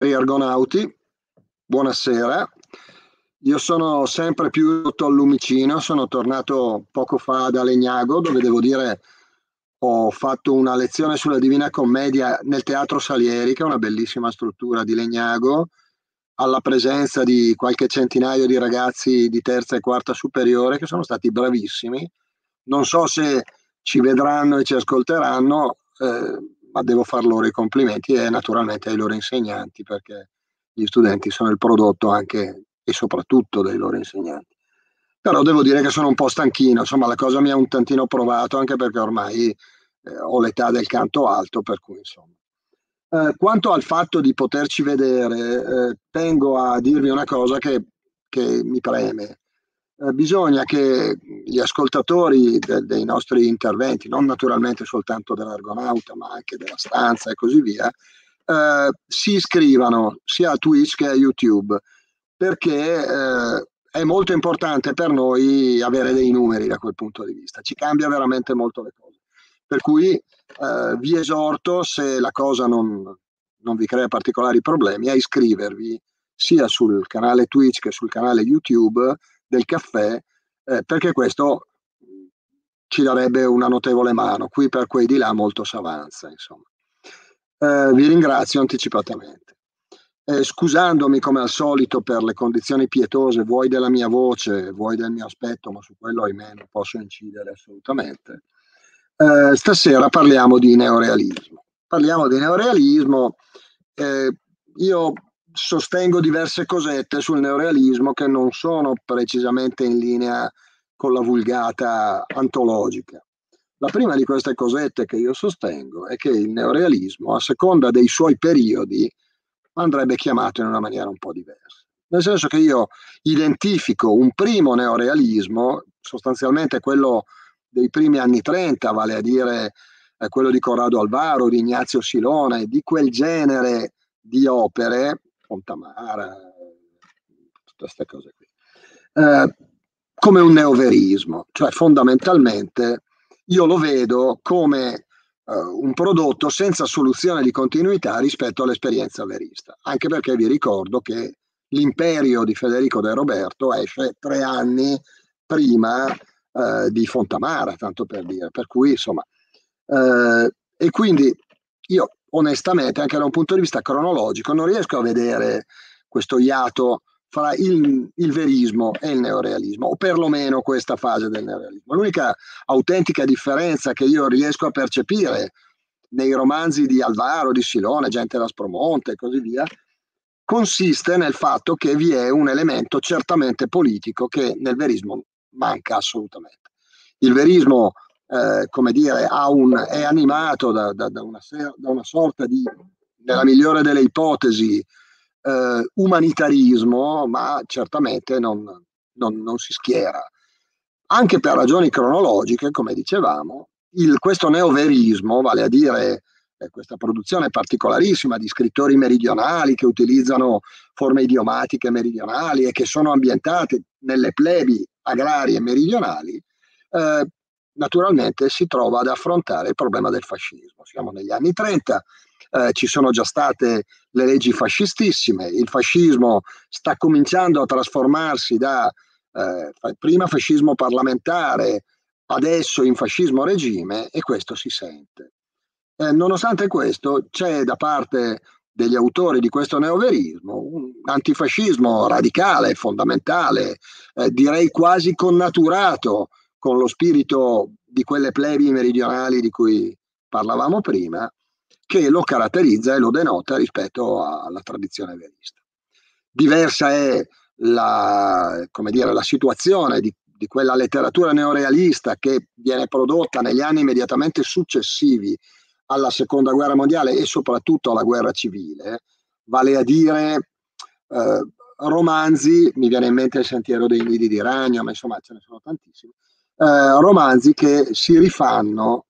Cari argonauti, buonasera. Io sono sempre più rotto al lumicino, sono tornato poco fa da Legnago, dove devo dire ho fatto una lezione sulla Divina Commedia nel Teatro Salieri, che è una bellissima struttura di Legnago, alla presenza di qualche centinaio di ragazzi di terza e quarta superiore che sono stati bravissimi. Non so se ci vedranno e ci ascolteranno, ma devo far loro i complimenti e naturalmente ai loro insegnanti, perché gli studenti sono il prodotto anche e soprattutto dei loro insegnanti. Però devo dire che sono un po' stanchino, insomma la cosa mi ha un tantino provato, anche perché ormai ho l'età del canto alto, per cui insomma. Quanto al fatto di poterci vedere, tengo a dirvi una cosa che mi preme. Bisogna che gli ascoltatori dei nostri interventi, non naturalmente soltanto dell'Argonauta, ma anche della stanza e così via, si iscrivano sia a Twitch che a YouTube, perché è molto importante per noi avere dei numeri da quel punto di vista, ci cambia veramente molto le cose. Per cui vi esorto, se la cosa non vi crea particolari problemi, a iscrivervi sia sul canale Twitch che sul canale YouTube del caffè, perché questo ci darebbe una notevole mano. Qui per quei di là molto s'avanza, insomma. Vi ringrazio anticipatamente. Scusandomi come al solito per le condizioni pietose, vuoi della mia voce, vuoi del mio aspetto, ma su quello ahimè non posso incidere assolutamente. Stasera parliamo di neorealismo. Parliamo di neorealismo. Io sostengo diverse cosette sul neorealismo che non sono precisamente in linea con la vulgata antologica. La prima di queste cosette che io sostengo è che il neorealismo, a seconda dei suoi periodi, andrebbe chiamato in una maniera un po' diversa. Nel senso che io identifico un primo neorealismo, sostanzialmente quello dei primi anni 30, vale a dire quello di Corrado Alvaro, di Ignazio Silone, di quel genere di opere, Fontamara, tutte queste cose qui, come un neoverismo, cioè fondamentalmente io lo vedo come un prodotto senza soluzione di continuità rispetto all'esperienza verista, anche perché vi ricordo che l'Imperio di Federico De Roberto esce 3 anni prima di Fontamara, tanto per dire, per cui insomma, e quindi io onestamente anche da un punto di vista cronologico non riesco a vedere questo iato fra il verismo e il neorealismo, o perlomeno questa fase del neorealismo. L'unica autentica differenza che io riesco a percepire nei romanzi di Alvaro, di Silone, Gente d'Aspromonte e così via, consiste nel fatto che vi è un elemento certamente politico che nel verismo manca assolutamente. Il verismo, come dire, è animato da una sorta di, nella migliore delle ipotesi, umanitarismo, ma certamente non si schiera. Anche per ragioni cronologiche, come dicevamo, questo neoverismo, vale a dire questa produzione particolarissima di scrittori meridionali che utilizzano forme idiomatiche meridionali e che sono ambientate nelle plebi agrarie meridionali, naturalmente si trova ad affrontare il problema del fascismo. Siamo negli anni 30, ci sono già state le leggi fascistissime, il fascismo sta cominciando a trasformarsi da prima fascismo parlamentare, adesso in fascismo regime, e questo si sente. Nonostante questo c'è da parte degli autori di questo neoverismo un antifascismo radicale, fondamentale, direi quasi connaturato con lo spirito di quelle plebi meridionali di cui parlavamo prima, che lo caratterizza e lo denota rispetto alla tradizione verista. Diversa è come dire, la situazione di quella letteratura neorealista che viene prodotta negli anni immediatamente successivi alla seconda guerra mondiale e soprattutto alla guerra civile, vale a dire romanzi, mi viene in mente Il sentiero dei nidi di ragno, ma insomma ce ne sono tantissimi, romanzi che si rifanno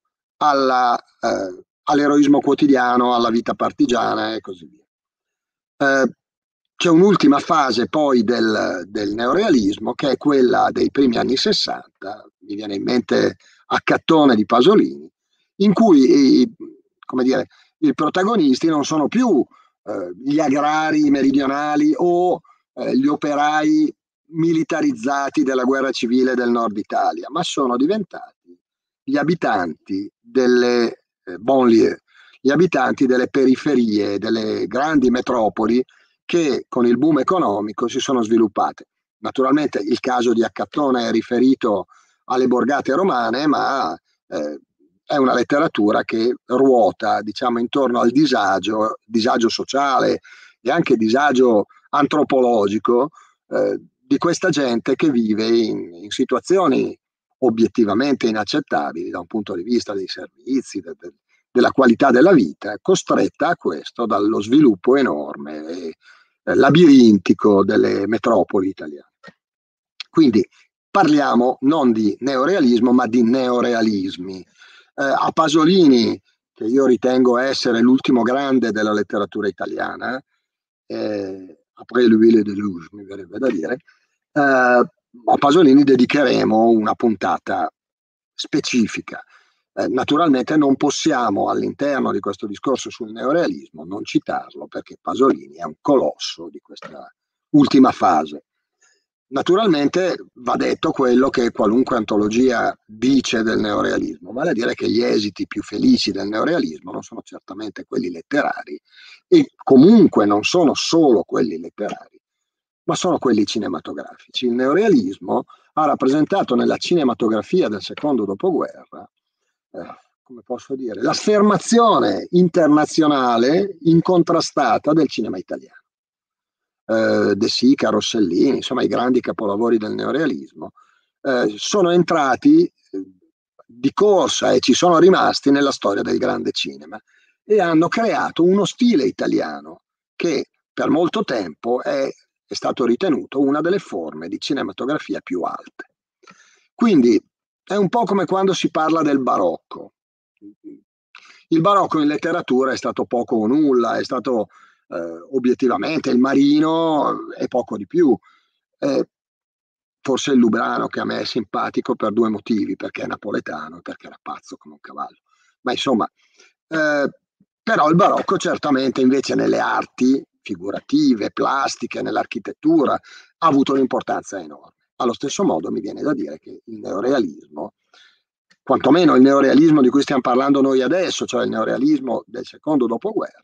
all'eroismo quotidiano, alla vita partigiana e così via. C'è un'ultima fase poi del neorealismo, che è quella dei primi anni 60, mi viene in mente Accattone di Pasolini, in cui come dire, i protagonisti non sono più gli agrari meridionali o gli operai militarizzati della guerra civile del nord Italia, ma sono diventati gli abitanti delle banlieue, gli abitanti delle periferie, delle grandi metropoli che con il boom economico si sono sviluppate. Naturalmente il caso di Accattone è riferito alle borgate romane, ma è una letteratura che ruota, diciamo, intorno al disagio sociale e anche disagio antropologico di questa gente che vive in situazioni obiettivamente inaccettabili da un punto di vista dei servizi, della qualità della vita, costretta a questo dallo sviluppo enorme e labirintico delle metropoli italiane. Quindi parliamo non di neorealismo, ma di neorealismi. A Pasolini, che io ritengo essere l'ultimo grande della letteratura italiana, après lui le déluge, mi verrebbe da dire, a Pasolini dedicheremo una puntata specifica. Naturalmente non possiamo all'interno di questo discorso sul neorealismo non citarlo, perché Pasolini è un colosso di questa ultima fase. Naturalmente va detto quello che qualunque antologia dice del neorealismo, vale a dire che gli esiti più felici del neorealismo non sono certamente quelli letterari e comunque non sono solo quelli letterari, ma sono quelli cinematografici. Il neorealismo ha rappresentato nella cinematografia del secondo dopoguerra, come posso dire, l'affermazione internazionale incontrastata del cinema italiano. De Sica, Rossellini, insomma i grandi capolavori del neorealismo, sono entrati di corsa e ci sono rimasti nella storia del grande cinema e hanno creato uno stile italiano che per molto tempo è stato ritenuto una delle forme di cinematografia più alte. Quindi è un po' come quando si parla del barocco. Il barocco in letteratura è stato poco o nulla, è stato obiettivamente il Marino e poco di più. Forse il Lubrano, che a me è simpatico per due motivi, perché è napoletano e perché era pazzo come un cavallo. Ma insomma, però il barocco certamente invece nelle arti figurative, plastiche, nell'architettura ha avuto un'importanza enorme. Allo stesso modo mi viene da dire che il neorealismo, quantomeno il neorealismo di cui stiamo parlando noi adesso, cioè il neorealismo del secondo dopoguerra,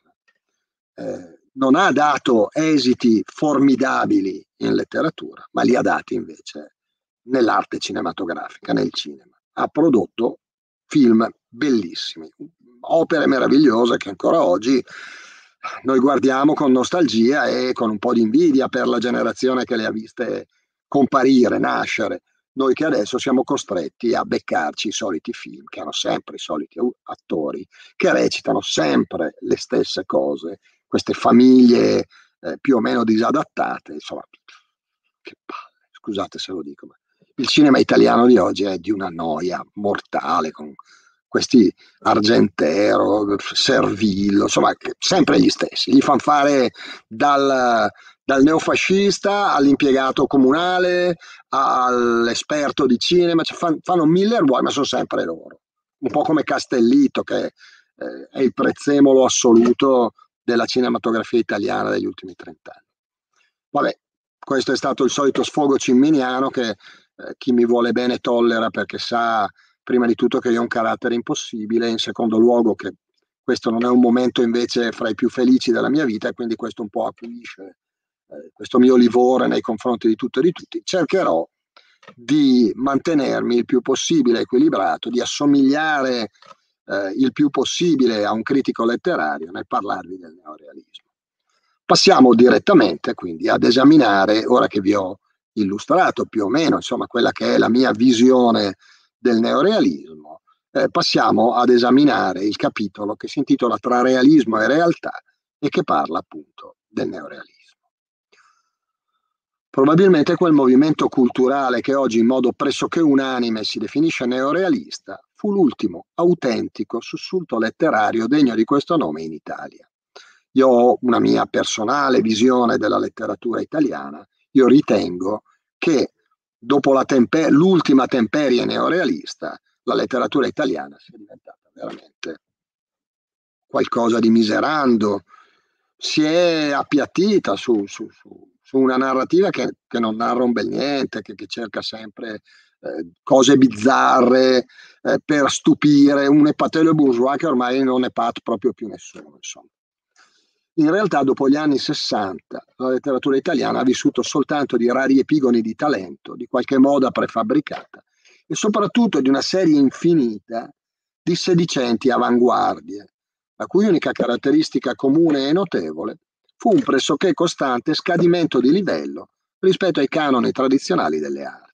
non ha dato esiti formidabili in letteratura, ma li ha dati invece nell'arte cinematografica, nel cinema. Ha prodotto film bellissimi, opere meravigliose che ancora oggi noi guardiamo con nostalgia e con un po' di invidia per la generazione che le ha viste comparire, nascere. Noi che adesso siamo costretti a beccarci i soliti film, che hanno sempre i soliti attori, che recitano sempre le stesse cose, queste famiglie più o meno disadattate, insomma, che palle, scusate se lo dico, ma il cinema italiano di oggi è di una noia mortale, con questi Argentero, Servillo, insomma, sempre gli stessi, gli fanno fare dal neofascista all'impiegato comunale, all'esperto di cinema, cioè fanno mille ruoli, ma sono sempre loro. Un po' come Castellitto, che è il prezzemolo assoluto della cinematografia italiana degli ultimi 30 anni. Vabbè, questo è stato il solito sfogo cimminiano che chi mi vuole bene tollera, perché sa prima di tutto che io ho un carattere impossibile, in secondo luogo che questo non è un momento invece fra i più felici della mia vita e quindi questo un po' acuisce questo mio livore nei confronti di tutto e di tutti. Cercherò di mantenermi il più possibile equilibrato, di assomigliare il più possibile a un critico letterario nel parlarvi del neorealismo. Passiamo direttamente quindi ad esaminare, ora che vi ho illustrato più o meno insomma quella che è la mia visione del neorealismo, passiamo ad esaminare il capitolo che si intitola Tra realismo e realtà e che parla appunto del neorealismo. Probabilmente quel movimento culturale che oggi in modo pressoché unanime si definisce neorealista fu l'ultimo autentico sussulto letterario degno di questo nome in Italia. Io ho una mia personale visione della letteratura italiana, io ritengo che dopo l'ultima temperie neorealista, la letteratura italiana sia diventata veramente qualcosa di miserando, si è appiattita su una narrativa che non narra un bel niente, che cerca sempre cose bizzarre per stupire un epatello bourgeois che ormai non epate proprio più nessuno, insomma. In realtà, dopo gli anni 60, la letteratura italiana ha vissuto soltanto di rari epigoni di talento, di qualche moda prefabbricata e soprattutto di una serie infinita di sedicenti avanguardie, la cui unica caratteristica comune e notevole fu un pressoché costante scadimento di livello rispetto ai canoni tradizionali delle arti.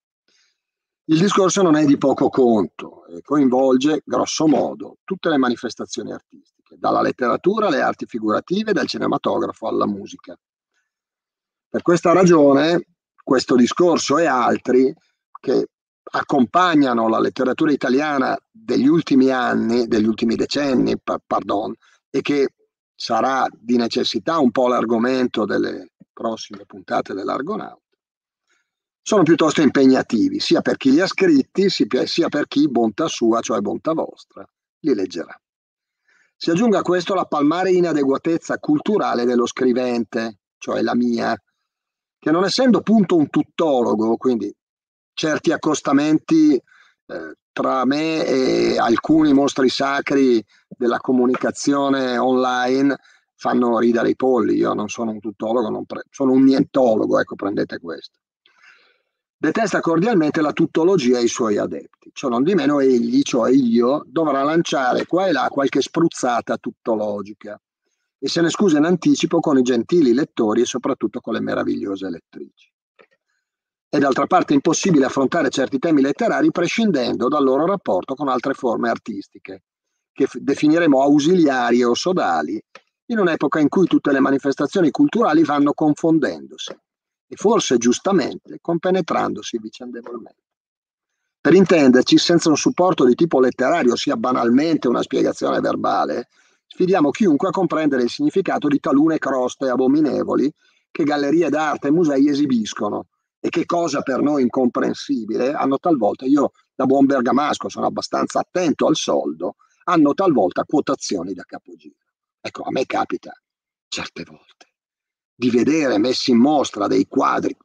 Il discorso non è di poco conto e coinvolge, grosso modo, tutte le manifestazioni artistiche, dalla letteratura alle arti figurative, dal cinematografo alla musica. Per questa ragione, questo discorso e altri che accompagnano la letteratura italiana degli ultimi anni, degli ultimi decenni, pardon, e che sarà di necessità un po' l'argomento delle prossime puntate dell'Argonauta, sono piuttosto impegnativi, sia per chi li ha scritti, sia per chi, bontà sua, cioè bontà vostra, li leggerà. Si aggiunga a questo la palmare inadeguatezza culturale dello scrivente, cioè la mia, che non essendo appunto un tuttologo, quindi certi accostamenti tra me e alcuni mostri sacri della comunicazione online fanno ridere i polli. Io non sono un tuttologo, sono un nientologo, ecco, prendete questo. Detesta cordialmente la tuttologia e i suoi adepti. Ciò non di meno egli, cioè io, dovrà lanciare qua e là qualche spruzzata tuttologica e se ne scusa in anticipo con i gentili lettori e soprattutto con le meravigliose lettrici. È d'altra parte impossibile affrontare certi temi letterari prescindendo dal loro rapporto con altre forme artistiche, che definiremo ausiliari o sodali, in un'epoca in cui tutte le manifestazioni culturali vanno confondendosi e forse giustamente compenetrandosi vicendevolmente. Per intenderci, senza un supporto di tipo letterario, sia banalmente una spiegazione verbale, sfidiamo chiunque a comprendere il significato di talune croste abominevoli che gallerie d'arte e musei esibiscono e che, cosa per noi incomprensibile, hanno talvolta, io da buon bergamasco sono abbastanza attento al soldo, hanno talvolta quotazioni da capogiro. Ecco, a me capita certe volte di vedere messi in mostra dei quadri,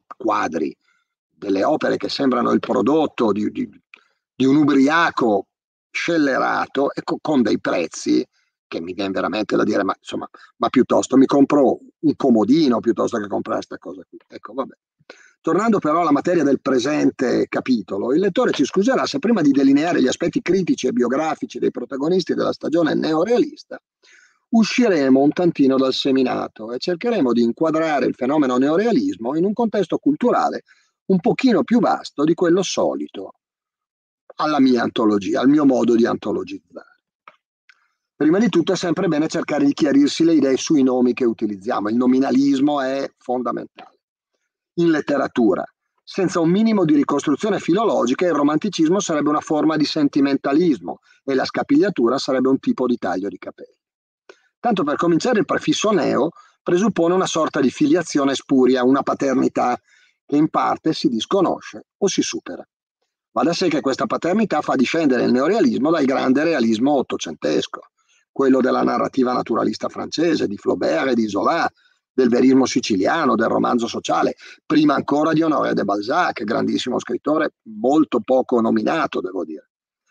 delle opere che sembrano il prodotto di un ubriaco scellerato e con dei prezzi che mi viene veramente da dire, ma insomma, ma piuttosto mi compro un comodino piuttosto che comprare questa cosa qui. Ecco, vabbè. Tornando però alla materia del presente capitolo, il lettore ci scuserà se prima di delineare gli aspetti critici e biografici dei protagonisti della stagione neorealista usciremo un tantino dal seminato e cercheremo di inquadrare il fenomeno neorealismo in un contesto culturale un pochino più vasto di quello solito alla mia antologia, al mio modo di antologizzare. Prima di tutto è sempre bene cercare di chiarirsi le idee sui nomi che utilizziamo. Il nominalismo è fondamentale. In letteratura, senza un minimo di ricostruzione filologica, il romanticismo sarebbe una forma di sentimentalismo e la scapigliatura sarebbe un tipo di taglio di capelli. Tanto per cominciare, il prefisso neo presuppone una sorta di filiazione spuria, una paternità che in parte si disconosce o si supera. Va da sé che questa paternità fa discendere il neorealismo dal grande realismo ottocentesco, quello della narrativa naturalista francese, di Flaubert e di Zola, del verismo siciliano, del romanzo sociale, prima ancora di Honoré de Balzac, grandissimo scrittore, molto poco nominato, devo dire.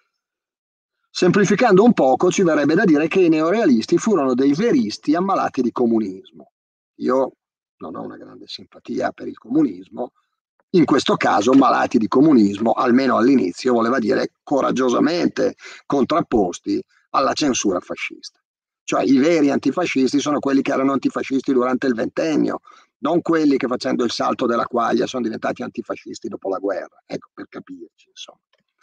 Semplificando un poco, ci verrebbe da dire che i neorealisti furono dei veristi ammalati di comunismo. Io non ho una grande simpatia per il comunismo, in questo caso malati di comunismo, almeno all'inizio, voleva dire coraggiosamente contrapposti alla censura fascista. Cioè i veri antifascisti sono quelli che erano antifascisti durante il ventennio, non quelli che facendo il salto della quaglia sono diventati antifascisti dopo la guerra. Ecco, per capirci, insomma.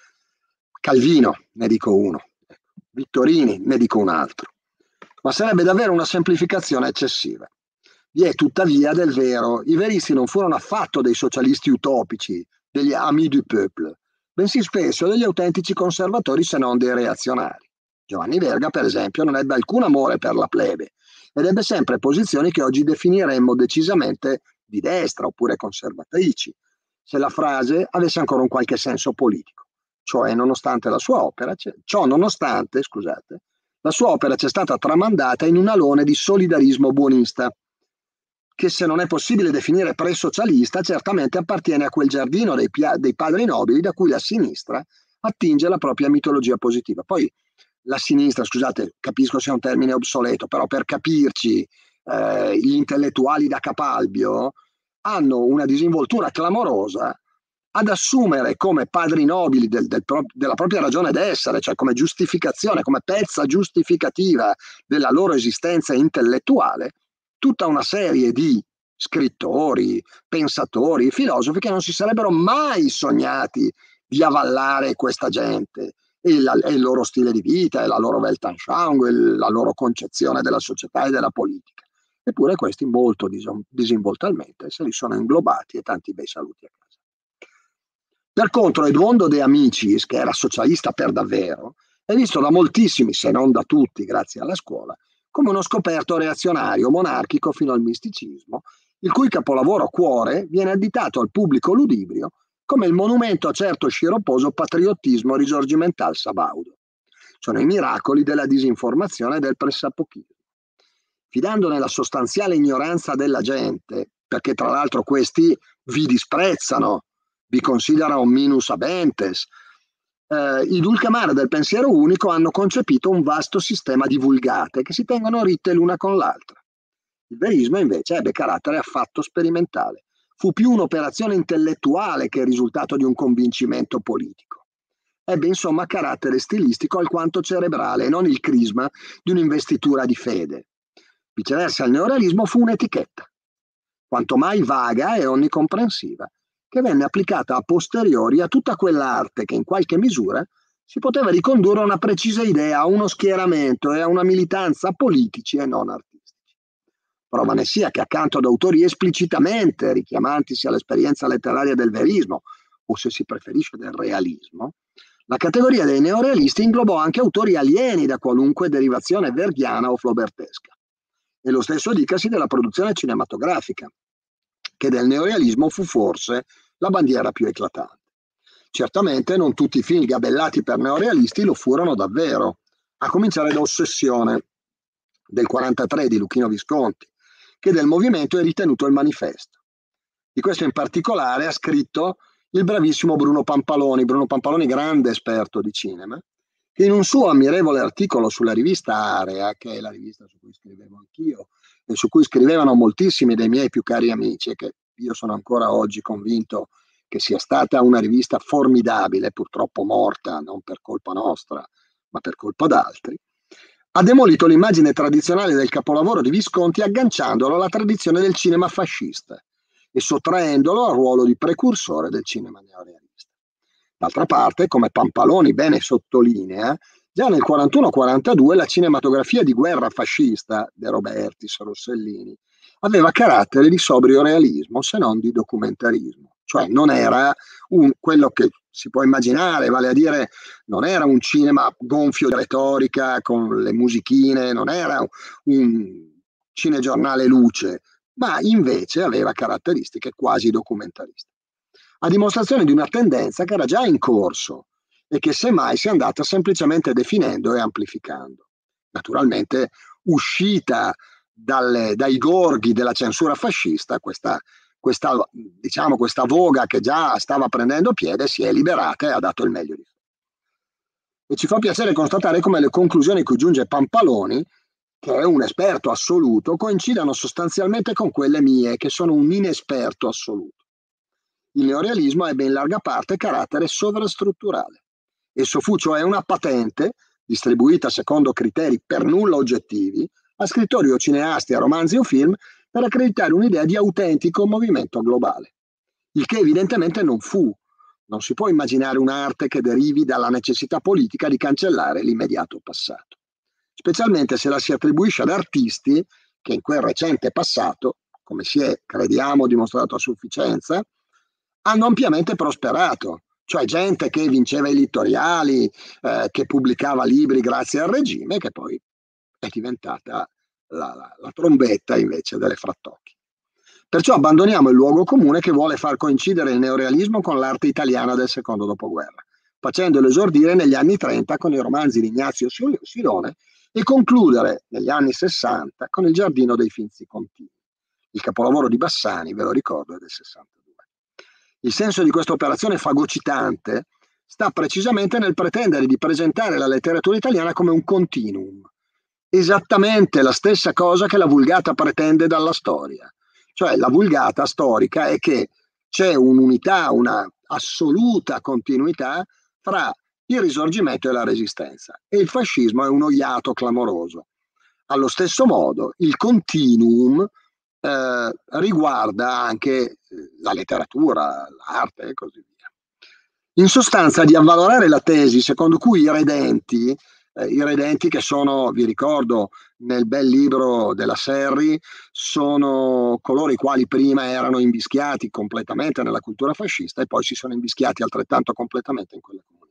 Calvino, ne dico uno, Vittorini, ne dico un altro. Ma sarebbe davvero una semplificazione eccessiva. Vi è tuttavia del vero, i veristi non furono affatto dei socialisti utopici, degli amis du peuple, bensì spesso degli autentici conservatori se non dei reazionari. Giovanni Verga, per esempio, non ebbe alcun amore per la plebe ed ebbe sempre posizioni che oggi definiremmo decisamente di destra oppure conservatrici, se la frase avesse ancora un qualche senso politico. Cioè, nonostante la sua opera, ciò nonostante, scusate, La sua opera ci è stata tramandata in un alone di solidarismo buonista, che se non è possibile definire pre-socialista, certamente appartiene a quel giardino dei padri nobili da cui la sinistra attinge la propria mitologia positiva. Poi la sinistra, scusate, capisco sia un termine obsoleto, però per capirci, gli intellettuali da Capalbio hanno una disinvoltura clamorosa ad assumere come padri nobili della propria ragione d'essere, cioè come giustificazione, come pezza giustificativa della loro esistenza intellettuale, tutta una serie di scrittori, pensatori, filosofi che non si sarebbero mai sognati di avallare questa gente e il loro stile di vita, e la loro Weltanschauung, la loro concezione della società e della politica. Eppure questi molto disinvoltamente se li sono inglobati, e tanti bei saluti a casa. Per contro, Eduondo De Amicis, che era socialista per davvero, è visto da moltissimi, se non da tutti, grazie alla scuola, come uno scoperto reazionario, monarchico fino al misticismo, il cui capolavoro Cuore viene additato al pubblico ludibrio come il monumento a certo sciropposo patriottismo risorgimental sabaudo. Sono i miracoli della disinformazione e del pressapochismo. Fidandone la sostanziale ignoranza della gente, perché tra l'altro questi vi disprezzano, vi considerano minus abentes, i dulcamare del pensiero unico hanno concepito un vasto sistema di vulgate che si tengono ritte l'una con l'altra. Il verismo invece ebbe carattere affatto sperimentale. Fu più un'operazione intellettuale che il risultato di un convincimento politico. Ebbe insomma carattere stilistico alquanto cerebrale e non il crisma di un'investitura di fede. Viceversa, il neorealismo fu un'etichetta, quanto mai vaga e onnicomprensiva, che venne applicata a posteriori a tutta quell'arte che in qualche misura si poteva ricondurre a una precisa idea, a uno schieramento e a una militanza politici e non artistici. Prova ne sia che accanto ad autori esplicitamente richiamantisi all'esperienza letteraria del verismo, o se si preferisce del realismo, la categoria dei neorealisti inglobò anche autori alieni da qualunque derivazione verghiana o flaubertesca. E lo stesso dicasi della produzione cinematografica, che del neorealismo fu forse la bandiera più eclatante. Certamente non tutti i film gabellati per neorealisti lo furono davvero, a cominciare da Ossessione del 1943 di Luchino Visconti, che del movimento è ritenuto il manifesto. Di questo in particolare ha scritto il bravissimo Bruno Pampaloni, grande esperto di cinema, che in un suo ammirevole articolo sulla rivista Area, che è la rivista su cui scrivevo anch'io e su cui scrivevano moltissimi dei miei più cari amici, e che io sono ancora oggi convinto che sia stata una rivista formidabile, purtroppo morta, non per colpa nostra, ma per colpa d'altri, ha demolito l'immagine tradizionale del capolavoro di Visconti agganciandolo alla tradizione del cinema fascista e sottraendolo al ruolo di precursore del cinema neorealista. D'altra parte, come Pampaloni bene sottolinea, già nel 1941-1942 la cinematografia di guerra fascista, De Robertis, Rossellini, aveva carattere di sobrio realismo, se non di documentarismo. Cioè non era quello che si può immaginare, vale a dire non era un cinema gonfio di retorica con le musichine, non era un cinegiornale luce, ma invece aveva caratteristiche quasi documentariste. A dimostrazione di una tendenza che era già in corso e che semmai si è andata semplicemente definendo e amplificando. Naturalmente, uscita dai gorghi della censura fascista, questa voga che già stava prendendo piede si è liberata e ha dato il meglio di sé. E ci fa piacere constatare come le conclusioni a cui giunge Pampaloni, che è un esperto assoluto, coincidano sostanzialmente con quelle mie, che sono un inesperto assoluto. Il neorealismo ebbe in larga parte carattere sovrastrutturale. Esso fu cioè una patente, distribuita secondo criteri per nulla oggettivi, a scrittori o cineasti, a romanzi o film, per accreditare un'idea di autentico movimento globale. Il che evidentemente non fu. Non si può immaginare un'arte che derivi dalla necessità politica di cancellare l'immediato passato, specialmente se la si attribuisce ad artisti che in quel recente passato, come si è, crediamo, dimostrato a sufficienza, hanno ampiamente prosperato, cioè gente che vinceva i littoriali, che pubblicava libri grazie al regime, che poi è diventata la trombetta invece delle frattocchie. Perciò abbandoniamo il luogo comune che vuole far coincidere il neorealismo con l'arte italiana del secondo dopoguerra, facendolo esordire negli anni 30 con i romanzi di Ignazio Silone e concludere negli anni 60 con Il giardino dei Finzi Contini. Il capolavoro di Bassani, ve lo ricordo, è del 62. Il senso di questa operazione fagocitante sta precisamente nel pretendere di presentare la letteratura italiana come un continuum, esattamente la stessa cosa che la Vulgata pretende dalla storia. Cioè la Vulgata storica è che c'è un'unità, una assoluta continuità fra il Risorgimento e la Resistenza, e il fascismo è uno iato clamoroso. Allo stesso modo il continuum riguarda anche la letteratura, l'arte e così via. In sostanza, di avvalorare la tesi secondo cui i redenti che sono, vi ricordo, nel bel libro della Serri, sono coloro i quali prima erano invischiati completamente nella cultura fascista e poi si sono invischiati altrettanto completamente in quella comunista.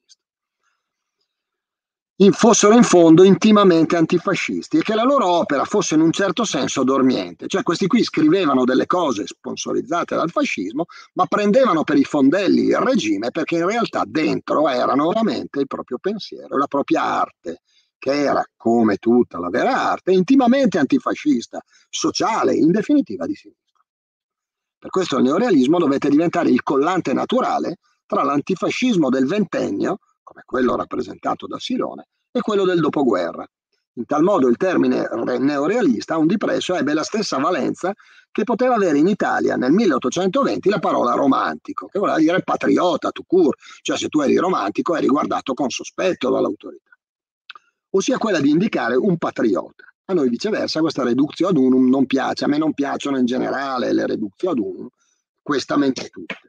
Fossero in fondo intimamente antifascisti e che la loro opera fosse in un certo senso dormiente. Cioè questi qui scrivevano delle cose sponsorizzate dal fascismo, ma prendevano per i fondelli il regime perché in realtà dentro erano veramente il proprio pensiero, la propria arte, che era, come tutta la vera arte, intimamente antifascista, sociale, in definitiva di sinistra. Per questo il neorealismo dovette diventare il collante naturale tra l'antifascismo del ventennio, come quello rappresentato da Silone, e quello del dopoguerra. In tal modo il termine neorealista, un di presso, ebbe la stessa valenza che poteva avere in Italia nel 1820 la parola romantico, che voleva dire patriota, tout court, cioè se tu eri romantico eri guardato con sospetto dall'autorità, ossia quella di indicare un patriota. A noi viceversa questa reductio ad unum non piace, a me non piacciono in generale le reductio ad unum, questa mente tutte,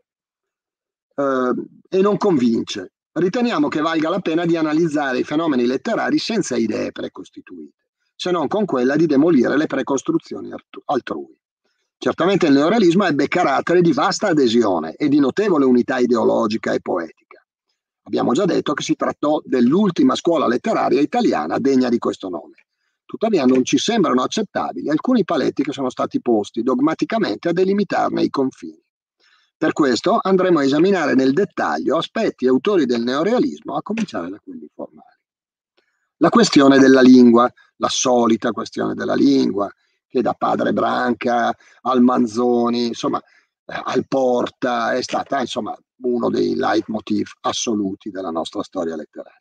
e non convince. Riteniamo che valga la pena di analizzare i fenomeni letterari senza idee precostituite, se non con quella di demolire le precostruzioni altrui. Certamente il neorealismo ebbe carattere di vasta adesione e di notevole unità ideologica e poetica. Abbiamo già detto che si trattò dell'ultima scuola letteraria italiana degna di questo nome. Tuttavia non ci sembrano accettabili alcuni paletti che sono stati posti dogmaticamente a delimitarne i confini. Per questo andremo a esaminare nel dettaglio aspetti e autori del neorealismo, a cominciare da quelli formali. La questione della lingua, la solita questione della lingua, che da Padre Branca al Manzoni, insomma, al Porta, è stata uno dei leitmotiv assoluti della nostra storia letteraria.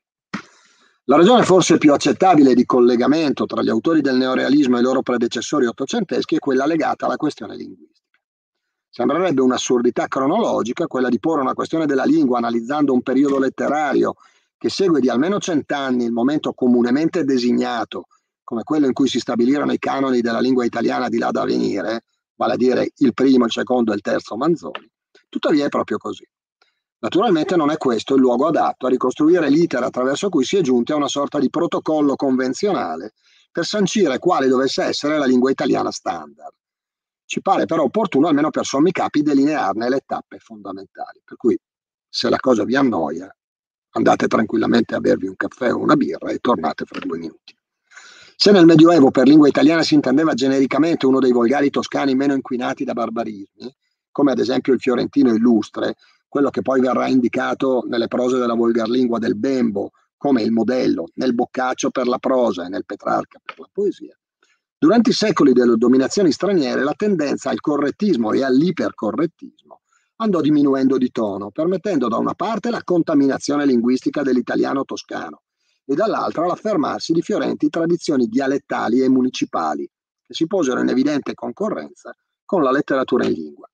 La ragione forse più accettabile di collegamento tra gli autori del neorealismo e i loro predecessori ottocenteschi è quella legata alla questione linguistica. Sembrerebbe un'assurdità cronologica quella di porre una questione della lingua analizzando un periodo letterario che segue di almeno 100 anni il momento comunemente designato come quello in cui si stabilirono i canoni della lingua italiana di là da venire, vale a dire il primo, il secondo e il terzo Manzoni. Tuttavia è proprio così. Naturalmente non è questo il luogo adatto a ricostruire l'iter attraverso cui si è giunti a una sorta di protocollo convenzionale per sancire quale dovesse essere la lingua italiana standard. Ci pare però opportuno, almeno per sommi capi, delinearne le tappe fondamentali. Per cui, se la cosa vi annoia, andate tranquillamente a bervi un caffè o una birra e tornate fra 2 minuti. Se nel Medioevo per lingua italiana si intendeva genericamente uno dei volgari toscani meno inquinati da barbarismi, come ad esempio il fiorentino illustre, quello che poi verrà indicato nelle prose della volgarlingua del Bembo come il modello, nel Boccaccio per la prosa e nel Petrarca per la poesia, durante i secoli delle dominazioni straniere la tendenza al correttismo e all'ipercorrettismo andò diminuendo di tono, permettendo da una parte la contaminazione linguistica dell'italiano toscano e dall'altra l'affermarsi di fiorenti tradizioni dialettali e municipali che si posero in evidente concorrenza con la letteratura in lingua.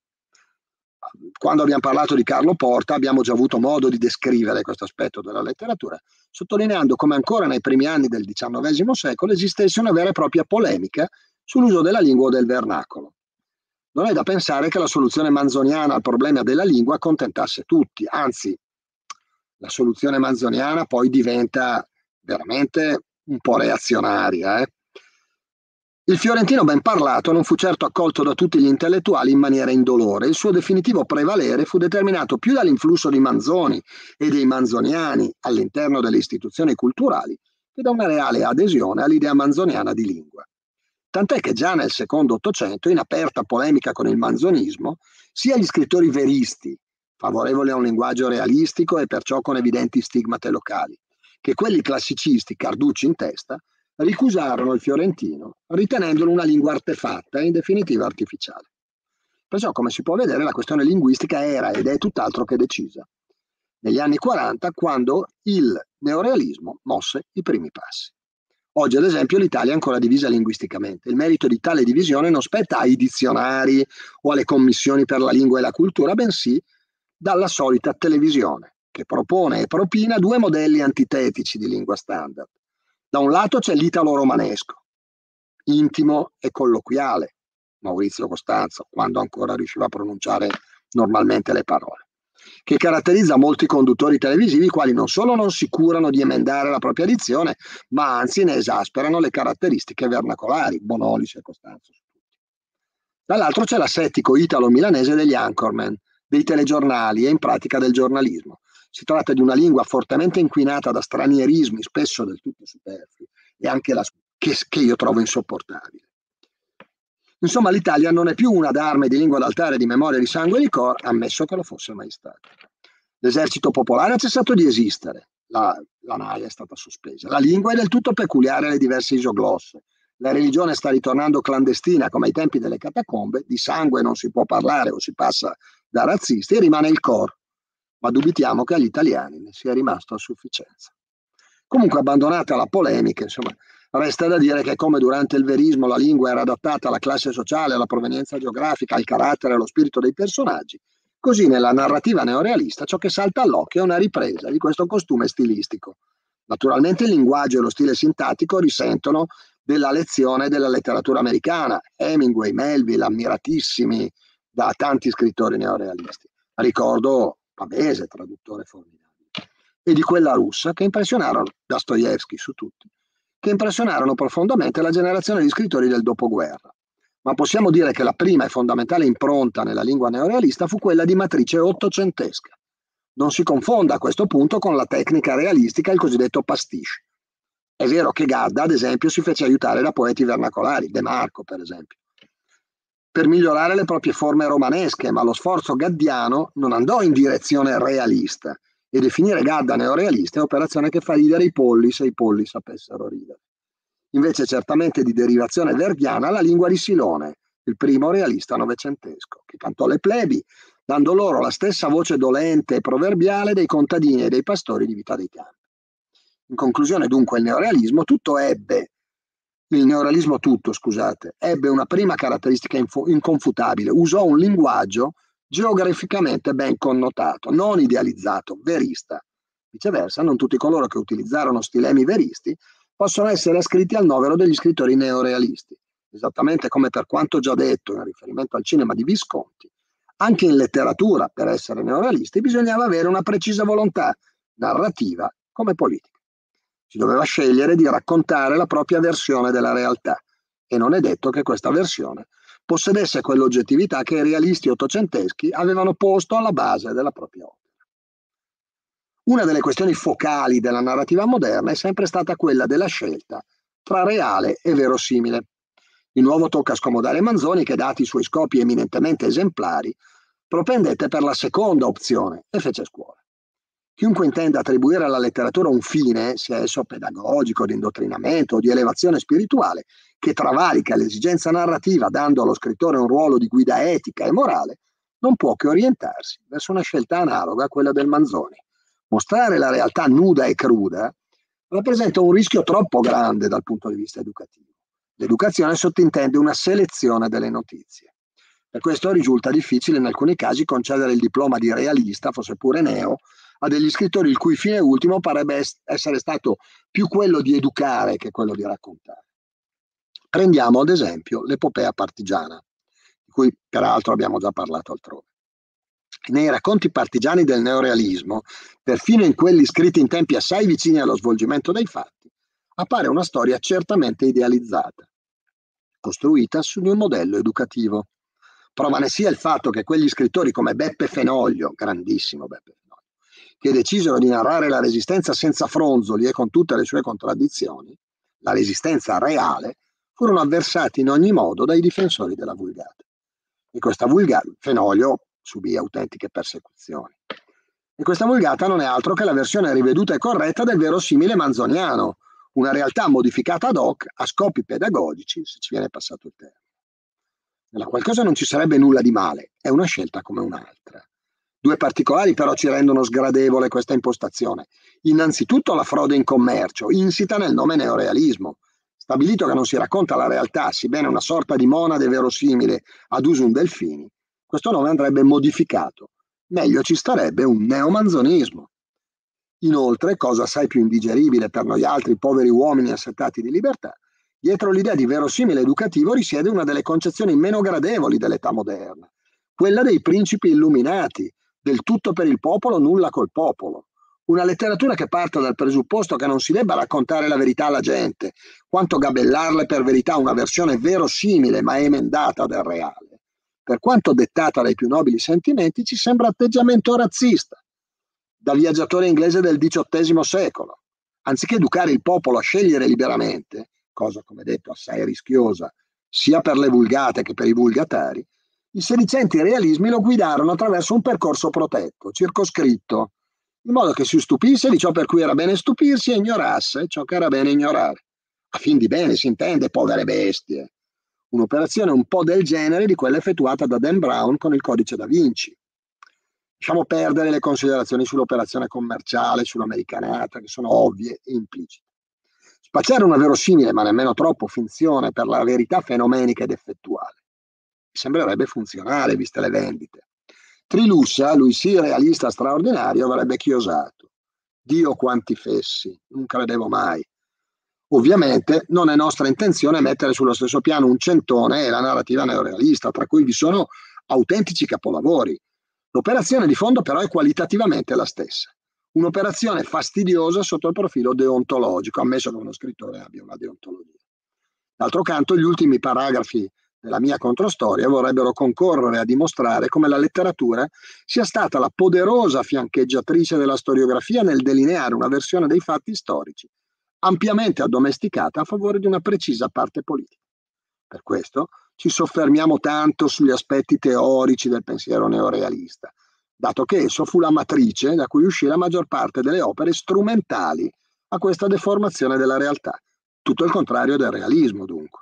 Quando abbiamo parlato di Carlo Porta abbiamo già avuto modo di descrivere questo aspetto della letteratura, sottolineando come ancora nei primi anni del XIX secolo esistesse una vera e propria polemica sull'uso della lingua o del vernacolo. Non è da pensare che la soluzione manzoniana al problema della lingua accontentasse tutti, anzi, la soluzione manzoniana poi diventa veramente un po' reazionaria. Il fiorentino ben parlato non fu certo accolto da tutti gli intellettuali in maniera indolore. Il suo definitivo prevalere fu determinato più dall'influsso di Manzoni e dei manzoniani all'interno delle istituzioni culturali che da una reale adesione all'idea manzoniana di lingua. Tant'è che già nel secondo Ottocento, in aperta polemica con il manzonismo, sia gli scrittori veristi, favorevoli a un linguaggio realistico e perciò con evidenti stigmate locali, che quelli classicisti, Carducci in testa, ricusarono il fiorentino, ritenendolo una lingua artefatta e in definitiva artificiale. Perciò, come si può vedere, la questione linguistica era ed è tutt'altro che decisa negli anni 40, quando il neorealismo mosse i primi passi. Oggi, ad esempio, l'Italia è ancora divisa linguisticamente. Il merito di tale divisione non spetta ai dizionari o alle commissioni per la lingua e la cultura, bensì dalla solita televisione, che propone e propina due modelli antitetici di lingua standard. Da un lato c'è l'italo-romanesco, intimo e colloquiale, Maurizio Costanzo, quando ancora riusciva a pronunciare normalmente le parole, che caratterizza molti conduttori televisivi, i quali non solo non si curano di emendare la propria dizione, ma anzi ne esasperano le caratteristiche vernacolari, Bonolis e Costanzo. Dall'altro c'è l'assettico italo-milanese degli anchorman, dei telegiornali e in pratica del giornalismo. Si tratta di una lingua fortemente inquinata da stranierismi, spesso del tutto superflui, e anche che io trovo insopportabile. Insomma, l'Italia non è più una d'arme di lingua d'altare, di memoria, di sangue e di cor, ammesso che lo fosse mai stato. L'esercito popolare ha cessato di esistere, la naia è stata sospesa, la lingua è del tutto peculiare alle diverse isoglosse, la religione sta ritornando clandestina come ai tempi delle catacombe, di sangue non si può parlare o si passa da razzisti e rimane il cor, ma dubitiamo che agli italiani ne sia rimasto a sufficienza. Comunque, abbandonata la polemica, insomma, resta da dire che come durante il verismo la lingua era adattata alla classe sociale, alla provenienza geografica, al carattere e allo spirito dei personaggi, così nella narrativa neorealista ciò che salta all'occhio è una ripresa di questo costume stilistico. Naturalmente il linguaggio e lo stile sintattico risentono della lezione della letteratura americana, Hemingway, Melville, ammiratissimi da tanti scrittori neorealisti. Ricordo Pavese, traduttore formidabile, e di quella russa che impressionarono, Dostoevskij su tutti, che impressionarono profondamente la generazione di scrittori del dopoguerra. Ma possiamo dire che la prima e fondamentale impronta nella lingua neorealista fu quella di matrice ottocentesca. Non si confonda a questo punto con la tecnica realistica, il cosiddetto pastiche. È vero che Gadda, ad esempio, si fece aiutare da poeti vernacolari, De Marco per esempio, per migliorare le proprie forme romanesche, ma lo sforzo gaddiano non andò in direzione realista, e definire Gadda neorealista è operazione che fa ridere i polli se i polli sapessero ridere. Invece certamente di derivazione verghiana la lingua di Silone, il primo realista novecentesco, che cantò le plebi, dando loro la stessa voce dolente e proverbiale dei contadini e dei pastori di Vita dei Campi. In conclusione, dunque, il neorealismo ebbe una prima caratteristica inconfutabile: usò un linguaggio geograficamente ben connotato, non idealizzato, verista. Viceversa, non tutti coloro che utilizzarono stilemi veristi possono essere ascritti al novero degli scrittori neorealisti, esattamente come per quanto già detto in riferimento al cinema di Visconti. Anche in letteratura, per essere neorealisti, bisognava avere una precisa volontà, narrativa come politica. Si doveva scegliere di raccontare la propria versione della realtà, e non è detto che questa versione possedesse quell'oggettività che i realisti ottocenteschi avevano posto alla base della propria opera. Una delle questioni focali della narrativa moderna è sempre stata quella della scelta tra reale e verosimile. Di nuovo tocca scomodare Manzoni che, dati i suoi scopi eminentemente esemplari, propendette per la seconda opzione e fece scuola. Chiunque intenda attribuire alla letteratura un fine, sia esso pedagogico, di indottrinamento o di elevazione spirituale, che travalica l'esigenza narrativa dando allo scrittore un ruolo di guida etica e morale, non può che orientarsi verso una scelta analoga a quella del Manzoni. Mostrare la realtà nuda e cruda rappresenta un rischio troppo grande dal punto di vista educativo. L'educazione sottintende una selezione delle notizie. Per questo risulta difficile in alcuni casi concedere il diploma di realista, fosse pure neo, a degli scrittori il cui fine ultimo parebbe essere stato più quello di educare che quello di raccontare. Prendiamo ad esempio l'epopea partigiana, di cui peraltro abbiamo già parlato altrove. Nei racconti partigiani del neorealismo, perfino in quelli scritti in tempi assai vicini allo svolgimento dei fatti, appare una storia certamente idealizzata, costruita su di un modello educativo. Prova ne sia il fatto che quegli scrittori come Beppe Fenoglio, grandissimo Beppe Fenoglio, che decisero di narrare la resistenza senza fronzoli e con tutte le sue contraddizioni, la resistenza reale, furono avversati in ogni modo dai difensori della Vulgata. E questa Vulgata, Fenoglio subì autentiche persecuzioni. E questa Vulgata non è altro che la versione riveduta e corretta del verosimile manzoniano, una realtà modificata ad hoc a scopi pedagogici, se ci viene passato il termine. Nella qual cosa non ci sarebbe nulla di male, è una scelta come un'altra. Due particolari però ci rendono sgradevole questa impostazione. Innanzitutto la frode in commercio, insita nel nome neorealismo. Stabilito che non si racconta la realtà, sebbene una sorta di monade verosimile ad usum delfini, questo nome andrebbe modificato. Meglio ci starebbe un neomanzonismo. Inoltre, cosa assai più indigeribile per noi altri poveri uomini assetati di libertà, dietro l'idea di verosimile educativo risiede una delle concezioni meno gradevoli dell'età moderna, quella dei principi illuminati, del tutto per il popolo, nulla col popolo. Una letteratura che parte dal presupposto che non si debba raccontare la verità alla gente, quanto gabellarle per verità una versione verosimile ma emendata del reale. Per quanto dettata dai più nobili sentimenti, ci sembra atteggiamento razzista, da viaggiatore inglese del XVIII secolo. Anziché educare il popolo a scegliere liberamente, cosa come detto assai rischiosa sia per le vulgate che per i vulgatari, i sedicenti realismi lo guidarono attraverso un percorso protetto, circoscritto, in modo che si stupisse di ciò per cui era bene stupirsi e ignorasse ciò che era bene ignorare. A fin di bene si intende, povere bestie. Un'operazione un po' del genere di quella effettuata da Dan Brown con il Codice da Vinci. Lasciamo perdere le considerazioni sull'operazione commerciale, sull'americanata, che sono ovvie e implicite. Spacciare una verosimile, ma nemmeno troppo, finzione per la verità fenomenica ed effettuale sembrerebbe funzionale, viste le vendite. Trilussa, lui sì realista straordinario, avrebbe chiosato. Dio quanti fessi, non credevo mai. Ovviamente non è nostra intenzione mettere sullo stesso piano un centone e la narrativa neorealista, tra cui vi sono autentici capolavori. L'operazione di fondo però è qualitativamente la stessa. Un'operazione fastidiosa sotto il profilo deontologico, ammesso che uno scrittore abbia una deontologia. D'altro canto, gli ultimi paragrafi della mia controstoria vorrebbero concorrere a dimostrare come la letteratura sia stata la poderosa fiancheggiatrice della storiografia nel delineare una versione dei fatti storici, ampiamente addomesticata a favore di una precisa parte politica. Per questo ci soffermiamo tanto sugli aspetti teorici del pensiero neorealista, dato che esso fu la matrice da cui uscì la maggior parte delle opere strumentali a questa deformazione della realtà. Tutto il contrario del realismo, dunque.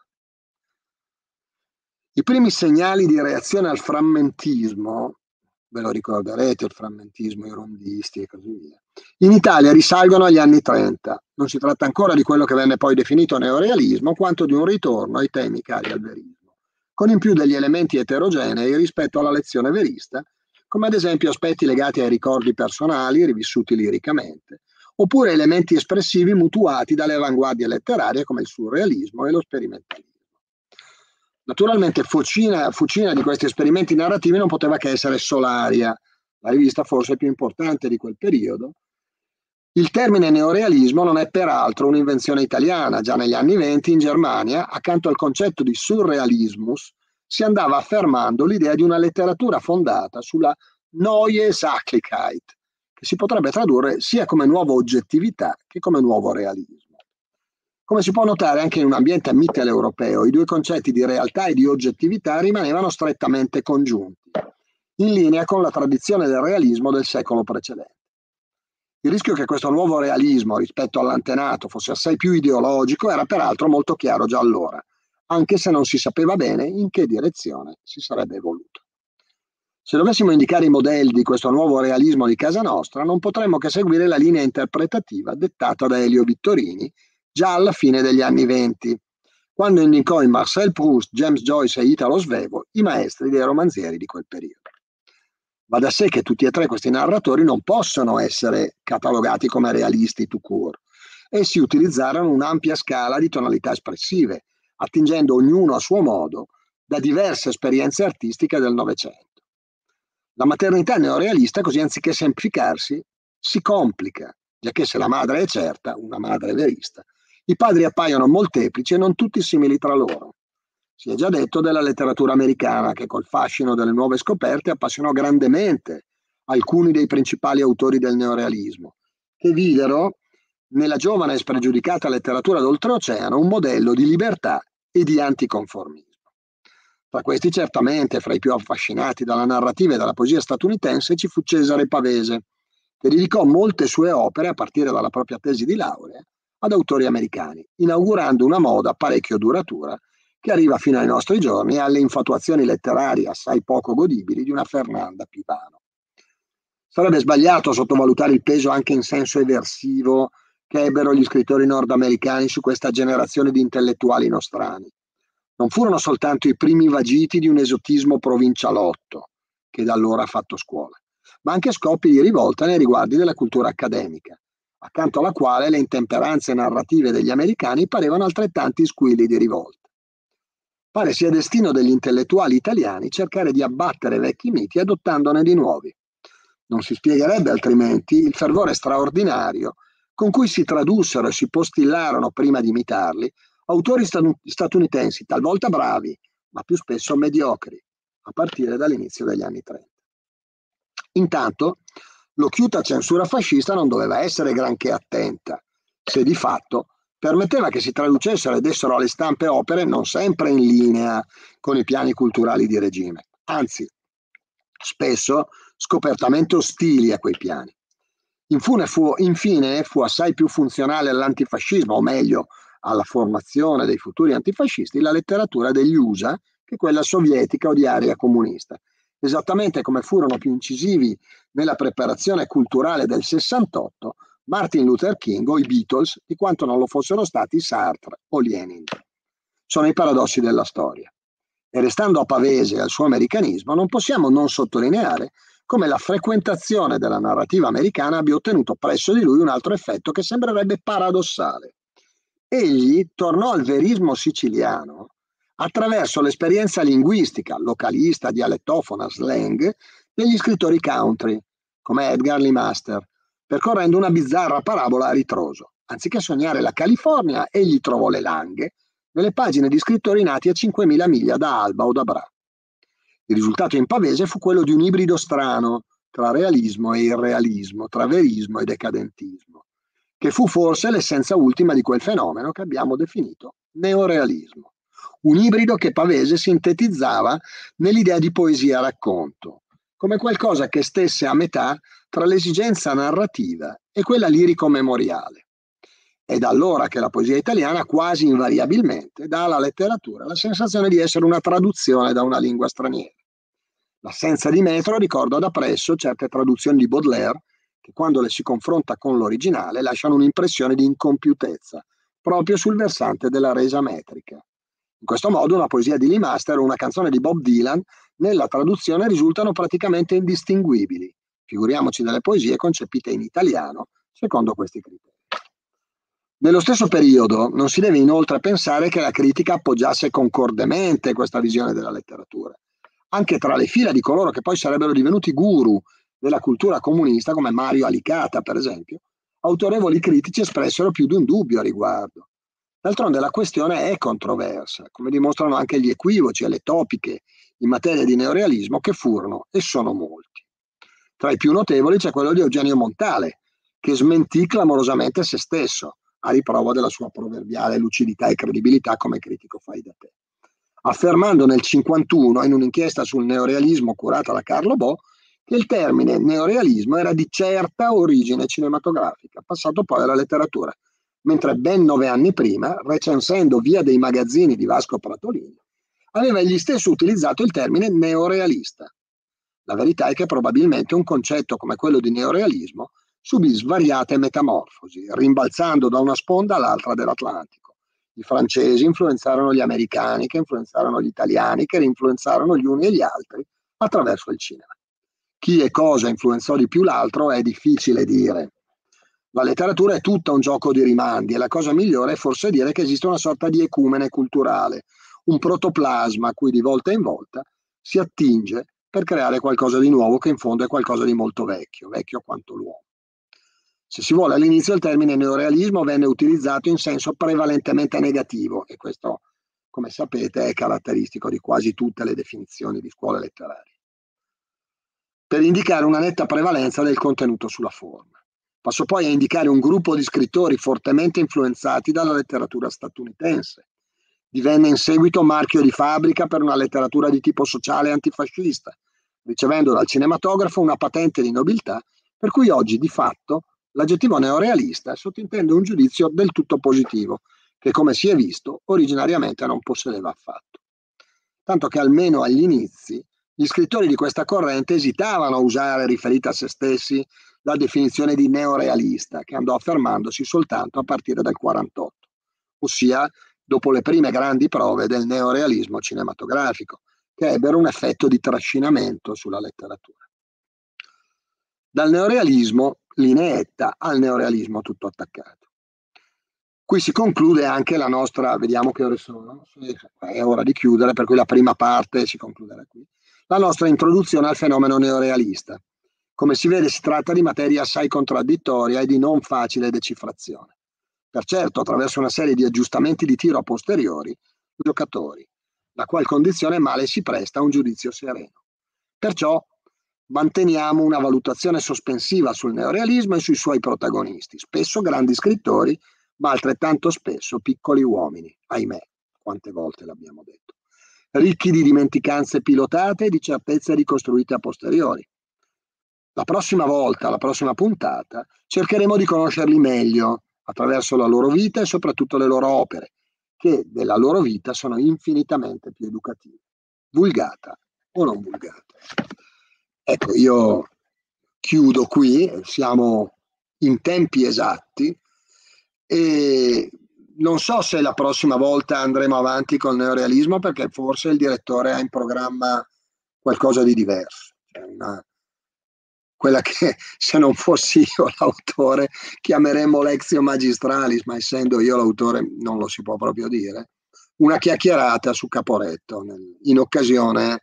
I primi segnali di reazione al frammentismo, ve lo ricorderete, il frammentismo, i rondisti e così via, in Italia risalgono agli anni 30. Non si tratta ancora di quello che venne poi definito neorealismo, quanto di un ritorno ai temi cari al verismo, con in più degli elementi eterogenei rispetto alla lezione verista, come ad esempio aspetti legati ai ricordi personali, rivissuti liricamente, oppure elementi espressivi mutuati dalle avanguardie letterarie come il surrealismo e lo sperimentalismo. Naturalmente fucina di questi esperimenti narrativi non poteva che essere Solaria, la rivista forse più importante di quel periodo. Il termine neorealismo non è peraltro un'invenzione italiana. Già negli anni '20 in Germania, accanto al concetto di Surrealismus, si andava affermando l'idea di una letteratura fondata sulla Neue Sachlichkeit, che si potrebbe tradurre sia come nuova oggettività che come nuovo realismo. Come si può notare anche in un ambiente mitteleuropeo, i due concetti di realtà e di oggettività rimanevano strettamente congiunti, in linea con la tradizione del realismo del secolo precedente. Il rischio che questo nuovo realismo rispetto all'antenato fosse assai più ideologico era peraltro molto chiaro già allora, anche se non si sapeva bene in che direzione si sarebbe evoluto. Se dovessimo indicare i modelli di questo nuovo realismo di casa nostra, non potremmo che seguire la linea interpretativa dettata da Elio Vittorini già alla fine degli anni '20, quando indicò in Marcel Proust, James Joyce e Italo Svevo i maestri dei romanzieri di quel periodo. Va da sé che tutti e tre questi narratori non possono essere catalogati come realisti tout court. Essi utilizzarono un'ampia scala di tonalità espressive, attingendo ognuno a suo modo da diverse esperienze artistiche del Novecento. La maternità neorealista, così anziché semplificarsi, si complica, giacché se la madre è certa, una madre verista, i padri appaiono molteplici e non tutti simili tra loro. Si è già detto della letteratura americana che col fascino delle nuove scoperte appassionò grandemente alcuni dei principali autori del neorealismo, che videro nella giovane e spregiudicata letteratura d'oltreoceano un modello di libertà e di anticonformismo. Tra questi certamente, fra i più affascinati dalla narrativa e dalla poesia statunitense, ci fu Cesare Pavese, che dedicò molte sue opere, a partire dalla propria tesi di laurea, ad autori americani, inaugurando una moda parecchio duratura che arriva fino ai nostri giorni e alle infatuazioni letterarie assai poco godibili di una Fernanda Pivano. Sarebbe sbagliato sottovalutare il peso anche in senso eversivo che ebbero gli scrittori nordamericani su questa generazione di intellettuali nostrani. Non furono soltanto i primi vagiti di un esotismo provincialotto, che da allora ha fatto scuola, ma anche scoppi di rivolta nei riguardi della cultura accademica, accanto alla quale le intemperanze narrative degli americani parevano altrettanti squilli di rivolta. Pare sia destino degli intellettuali italiani cercare di abbattere vecchi miti adottandone di nuovi. Non si spiegherebbe altrimenti il fervore straordinario con cui si tradussero e si postillarono prima di imitarli autori statunitensi talvolta bravi, ma più spesso mediocri, a partire dall'inizio degli anni 30. Intanto, l'occhiuta censura fascista non doveva essere granché attenta, se di fatto permetteva che si traducessero e dessero alle stampe opere non sempre in linea con i piani culturali di regime, anzi, spesso scopertamente ostili a quei piani. Infine fu assai più funzionale all'antifascismo, o meglio, alla formazione dei futuri antifascisti, la letteratura degli USA che quella sovietica o di area comunista, esattamente come furono più incisivi nella preparazione culturale del 68 Martin Luther King o i Beatles di quanto non lo fossero stati Sartre o Lenin. Sono i paradossi della storia. E restando a Pavese al suo americanismo, non possiamo non sottolineare come la frequentazione della narrativa americana abbia ottenuto presso di lui un altro effetto che sembrerebbe paradossale. Egli tornò al verismo siciliano attraverso l'esperienza linguistica, localista, dialettofona, slang, degli scrittori country, come Edgar Lee Master, percorrendo una bizzarra parabola a ritroso. Anziché sognare la California, egli trovò le Langhe nelle pagine di scrittori nati a 5.000 miglia da Alba o da Bra. Il risultato in Pavese fu quello di un ibrido strano tra realismo e irrealismo, tra verismo e decadentismo, che fu forse l'essenza ultima di quel fenomeno che abbiamo definito neorealismo. Un ibrido che Pavese sintetizzava nell'idea di poesia racconto, come qualcosa che stesse a metà tra l'esigenza narrativa e quella lirico-memoriale. È da allora che la poesia italiana quasi invariabilmente dà alla letteratura la sensazione di essere una traduzione da una lingua straniera. L'assenza di metro ricorda da presso certe traduzioni di Baudelaire che quando le si confronta con l'originale lasciano un'impressione di incompiutezza, proprio sul versante della resa metrica. In questo modo una poesia di Lee Master o una canzone di Bob Dylan nella traduzione risultano praticamente indistinguibili. Figuriamoci delle poesie concepite in italiano secondo questi criteri. Nello stesso periodo non si deve inoltre pensare che la critica appoggiasse concordemente questa visione della letteratura. Anche tra le fila di coloro che poi sarebbero divenuti guru della cultura comunista, come Mario Alicata per esempio, autorevoli critici espressero più di un dubbio a riguardo. D'altronde la questione è controversa, come dimostrano anche gli equivoci e le topiche in materia di neorealismo che furono e sono molti. Tra i più notevoli c'è quello di Eugenio Montale, che smentì clamorosamente se stesso, a riprova della sua proverbiale lucidità e credibilità come critico fai da te, affermando nel 1951 in un'inchiesta sul neorealismo curata da Carlo Bo che il termine neorealismo era di certa origine cinematografica, passato poi alla letteratura, mentre ben 9 anni prima, recensendo Via dei Magazzini di Vasco Pratolini, aveva egli stesso utilizzato il termine neorealista. La verità è che probabilmente un concetto come quello di neorealismo subì svariate metamorfosi, rimbalzando da una sponda all'altra dell'Atlantico. I francesi influenzarono gli americani, che influenzarono gli italiani, che influenzarono gli uni e gli altri attraverso il cinema. Chi e cosa influenzò di più l'altro è difficile dire. La letteratura è tutta un gioco di rimandi e la cosa migliore è forse dire che esiste una sorta di ecumene culturale, un protoplasma a cui di volta in volta si attinge per creare qualcosa di nuovo che in fondo è qualcosa di molto vecchio, vecchio quanto l'uomo. Se si vuole, all'inizio il termine neorealismo venne utilizzato in senso prevalentemente negativo e questo, come sapete, è caratteristico di quasi tutte le definizioni di scuole letterarie, per indicare una netta prevalenza del contenuto sulla forma. Passò poi a indicare un gruppo di scrittori fortemente influenzati dalla letteratura statunitense. Divenne in seguito marchio di fabbrica per una letteratura di tipo sociale e antifascista, ricevendo dal cinematografo una patente di nobiltà per cui oggi di fatto L'aggettivo neorealista sottintende un giudizio del tutto positivo, che come si è visto originariamente non possedeva affatto. Tanto che almeno agli inizi gli scrittori di questa corrente esitavano a usare, riferita a se stessi, la definizione di neorealista, che andò affermandosi soltanto a partire dal 48, ossia dopo le prime grandi prove del neorealismo cinematografico, che ebbero un effetto di trascinamento sulla letteratura. Dal neorealismo lineetta al neorealismo tutto attaccato. Qui si conclude anche la nostra, vediamo che ore sono, è ora di chiudere, per cui la prima parte si concluderà qui, la nostra introduzione al fenomeno neorealista. Come si vede si tratta di materia assai contraddittoria e di non facile decifrazione. Per certo, attraverso una serie di aggiustamenti di tiro a posteriori, giocatori, la qual condizione male si presta a un giudizio sereno. Perciò manteniamo una valutazione sospensiva sul neorealismo e sui suoi protagonisti, spesso grandi scrittori, ma altrettanto spesso piccoli uomini, ahimè, quante volte l'abbiamo detto, ricchi di dimenticanze pilotate e di certezze ricostruite a posteriori. La prossima volta, la prossima puntata, cercheremo di conoscerli meglio attraverso la loro vita e soprattutto le loro opere, che della loro vita sono infinitamente più educative. Vulgata o non vulgata? Ecco, io chiudo qui, siamo in tempi esatti e non so se la prossima volta andremo avanti col neorealismo, perché forse il direttore ha in programma qualcosa di diverso, quella che se non fossi io l'autore chiameremmo Lectio Magistralis, ma essendo io l'autore non lo si può proprio dire, una chiacchierata su Caporetto in occasione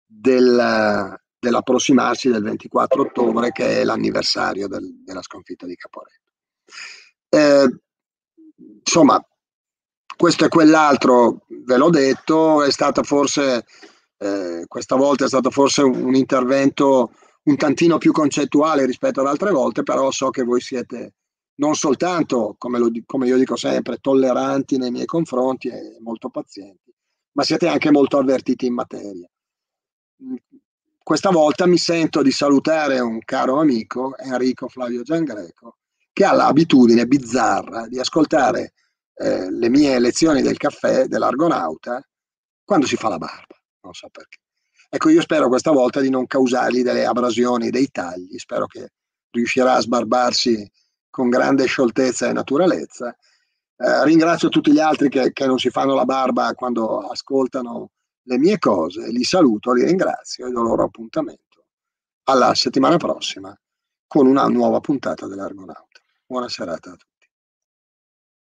dell'approssimarsi del 24 ottobre, che è l'anniversario della sconfitta di Caporetto. Insomma, questo e quell'altro ve l'ho detto, è stata forse questa volta è stato forse un intervento un tantino più concettuale rispetto ad altre volte, però so che voi siete non soltanto, come io dico sempre, tolleranti nei miei confronti e molto pazienti, ma siete anche molto avvertiti in materia. Questa volta mi sento di salutare un caro amico, Enrico Flavio Giangreco, che ha l'abitudine bizzarra di ascoltare le mie lezioni del caffè dell'Argonauta quando si fa la barba, non so perché. Ecco, io spero questa volta di non causargli delle abrasioni, dei tagli, spero che riuscirà a sbarbarsi con grande scioltezza e naturalezza. Ringrazio tutti gli altri che non si fanno la barba quando ascoltano le mie cose, li saluto, li ringrazio e do loro appuntamento alla settimana prossima con una nuova puntata dell'Argonauta. Buona serata a tutti.